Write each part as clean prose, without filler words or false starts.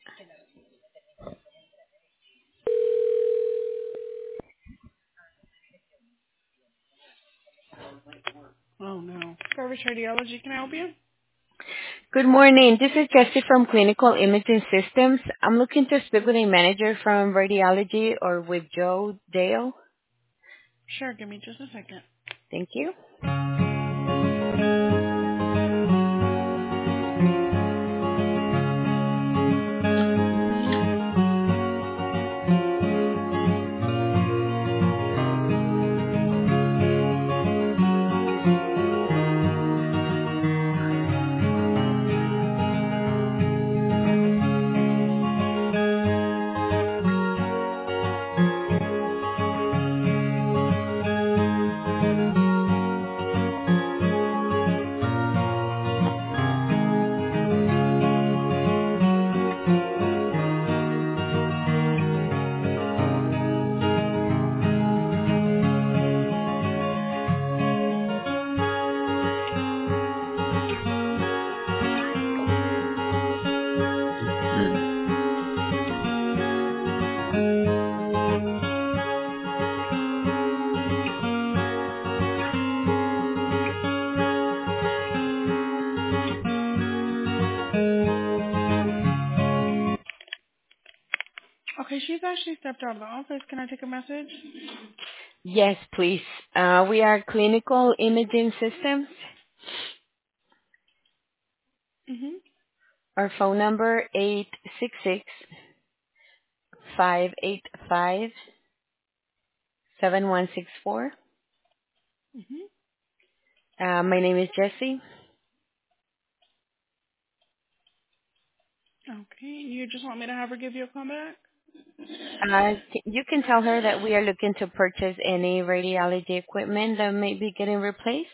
Oh no. Coverage Radiology, can I help you? Good morning. This is Jessie from Clinical Imaging Systems. I'm looking to speak with a manager from radiology or with Joe Dale. Sure, give me just a second. Thank you. Okay, she's actually stepped out of the office. Can I take a message? Yes, please. We are Clinical Imaging Systems. Mhm. Our phone number 866-585-7164. Mhm. My name is Jessie. Okay. You just want me to have her give you a call back? You can tell her that we are looking to purchase any radiology equipment that may be getting replaced.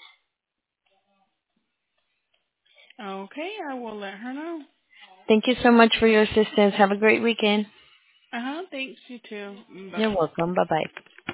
Okay, I will let her know. Thank you so much for your assistance. Have a great weekend. Thanks, you too. Bye You're bye. welcome. Bye-bye.